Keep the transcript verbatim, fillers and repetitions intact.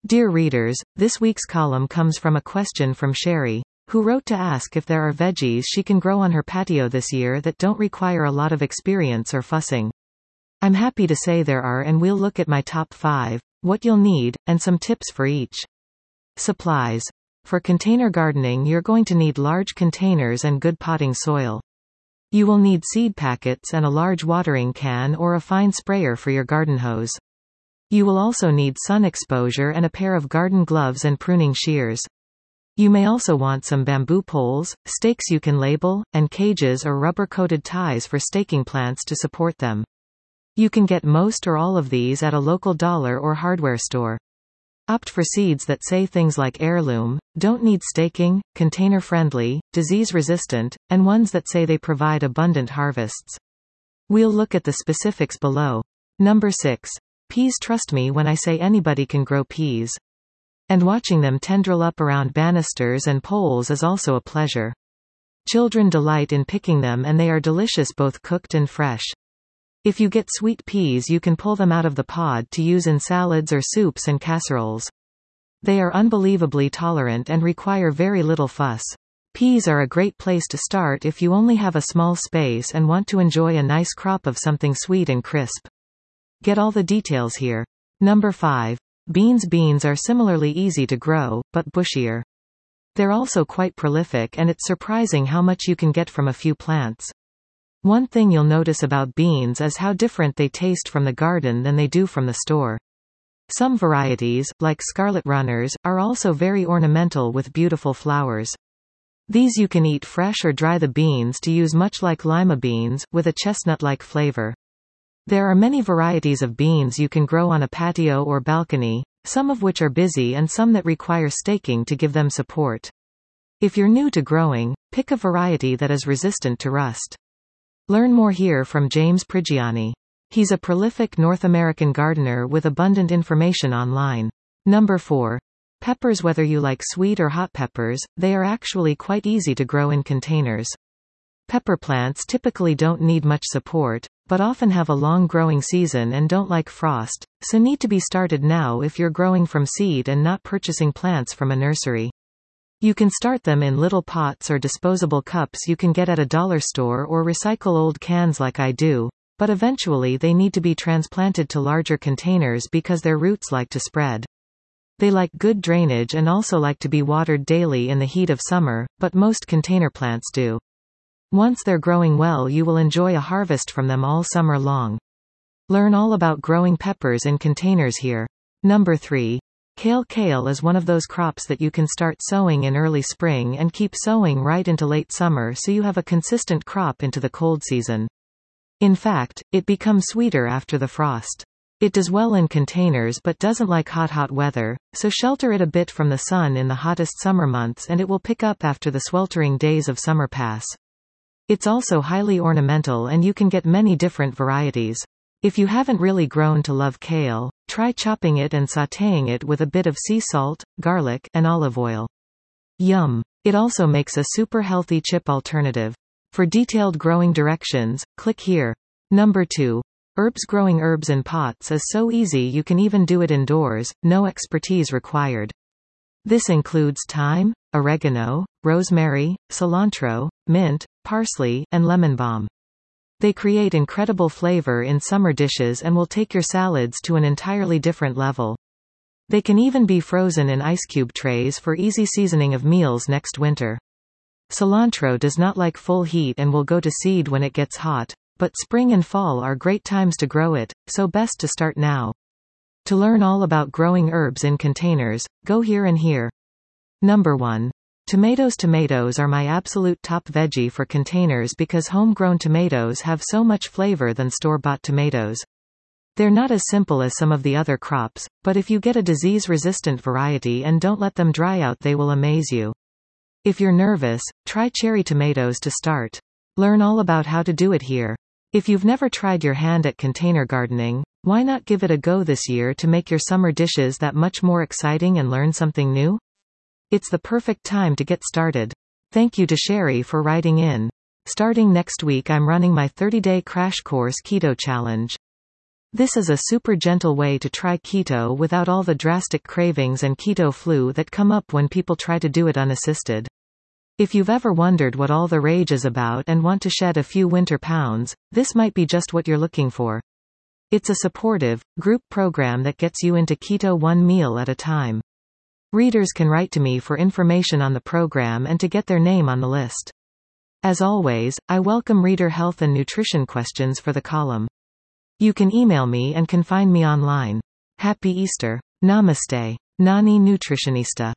Dear readers, this week's column comes from a question from Sherry, who wrote to ask if there are veggies she can grow on her patio this year that don't require a lot of experience or fussing. I'm happy to say there are, and we'll look at my top five, what you'll need, and some tips for each. Supplies. For container gardening, you're going to need large containers and good potting soil. You will need seed packets and a large watering can or a fine sprayer for your garden hose. You will also need sun exposure and a pair of garden gloves and pruning shears. You may also want some bamboo poles, stakes you can label, and cages or rubber-coated ties for staking plants to support them. You can get most or all of these at a local dollar or hardware store. Opt for seeds that say things like heirloom, don't need staking, container-friendly, disease-resistant, and ones that say they provide abundant harvests. We'll look at the specifics below. Number six. Peas. Trust me when I say anybody can grow peas. And watching them tendril up around banisters and poles is also a pleasure. Children delight in picking them, and they are delicious both cooked and fresh. If you get sweet peas, you can pull them out of the pod to use in salads or soups and casseroles. They are unbelievably tolerant and require very little fuss. Peas are a great place to start if you only have a small space and want to enjoy a nice crop of something sweet and crisp. Get all the details here. Number five. Beans. Beans are similarly easy to grow, but bushier. They're also quite prolific, and it's surprising how much you can get from a few plants. One thing you'll notice about beans is how different they taste from the garden than they do from the store. Some varieties, like scarlet runners, are also very ornamental with beautiful flowers. These you can eat fresh or dry the beans to use, much like lima beans, with a chestnut-like flavor. There are many varieties of beans you can grow on a patio or balcony, some of which are busy and some that require staking to give them support. If you're new to growing, pick a variety that is resistant to rust. Learn more here from James Prigiani. He's a prolific North American gardener with abundant information online. Number four. Peppers. Whether you like sweet or hot peppers, they are actually quite easy to grow in containers. Pepper plants typically don't need much support, but often have a long growing season and don't like frost, so need to be started now if you're growing from seed and not purchasing plants from a nursery. You can start them in little pots or disposable cups you can get at a dollar store, or recycle old cans like I do, but eventually they need to be transplanted to larger containers because their roots like to spread. They like good drainage and also like to be watered daily in the heat of summer, but most container plants do. Once they're growing well, you will enjoy a harvest from them all summer long. Learn all about growing peppers in containers here. Number three. Kale. Kale is one of those crops that you can start sowing in early spring and keep sowing right into late summer, so you have a consistent crop into the cold season. In fact, it becomes sweeter after the frost. It does well in containers but doesn't like hot hot weather, so shelter it a bit from the sun in the hottest summer months and it will pick up after the sweltering days of summer pass. It's also highly ornamental and you can get many different varieties. If you haven't really grown to love kale, try chopping it and sautéing it with a bit of sea salt, garlic, and olive oil. Yum! It also makes a super healthy chip alternative. For detailed growing directions, click here. Number two. Herbs. Growing herbs in pots is so easy you can even do it indoors, no expertise required. This includes thyme, oregano, rosemary, cilantro, mint, parsley, and lemon balm. They create incredible flavor in summer dishes and will take your salads to an entirely different level. They can even be frozen in ice cube trays for easy seasoning of meals next winter. Cilantro does not like full heat and will go to seed when it gets hot, but spring and fall are great times to grow it, so best to start now. To learn all about growing herbs in containers, go here and here. Number one. Tomatoes. Tomatoes are my absolute top veggie for containers because homegrown tomatoes have so much flavor than store-bought tomatoes. They're not as simple as some of the other crops, but if you get a disease-resistant variety and don't let them dry out, they will amaze you. If you're nervous, try cherry tomatoes to start. Learn all about how to do it here. If you've never tried your hand at container gardening, why not give it a go this year to make your summer dishes that much more exciting and learn something new? It's the perfect time to get started. Thank you to Sherry for writing in. Starting next week, I'm running my thirty day crash course keto challenge. This is a super gentle way to try keto without all the drastic cravings and keto flu that come up when people try to do it unassisted. If you've ever wondered what all the rage is about and want to shed a few winter pounds, this might be just what you're looking for. It's a supportive, group program that gets you into keto one meal at a time. Readers can write to me for information on the program and to get their name on the list. As always, I welcome reader health and nutrition questions for the column. You can email me and can find me online. Happy Easter. Namaste. Nani Nutritionista.